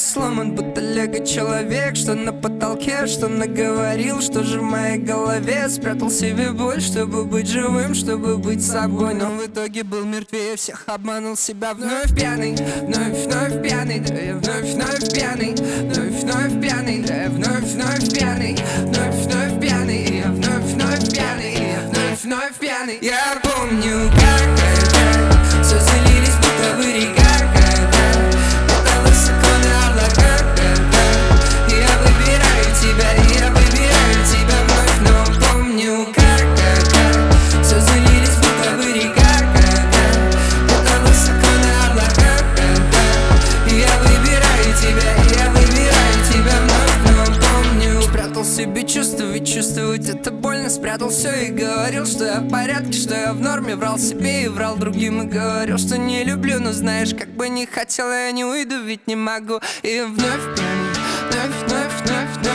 сломан, будто лего-человек. Что на потолке, что наговорил, что же в моей голове. Спрятал себе боль, чтобы быть живым, чтобы быть собой. Но в итоге был мертвее всех, обманул себя. Вновь пьяный, вновь пьяный. Да я вновь пьяный, вновь пьяный. Да я вновь пьяный, вновь пьяный. Я вновь пьяный, я вновь пьяный. Я помню, как это все залились, будто в река, это высоко на облаках. Я выбираю тебя вновь, но помню, как это все залились, будто в река, это высоко на облаках. Я выбираю тебя вновь, но помню. Спрятал себе чувства, ведь чувствовать это больно. Спрятал все и говорил, что я в порядке, что я в норме. Врал себе и врал другим и говорил, что не люблю. Но знаешь, как бы не хотел, я не уйду, ведь не могу. И вновь пьяный, вновь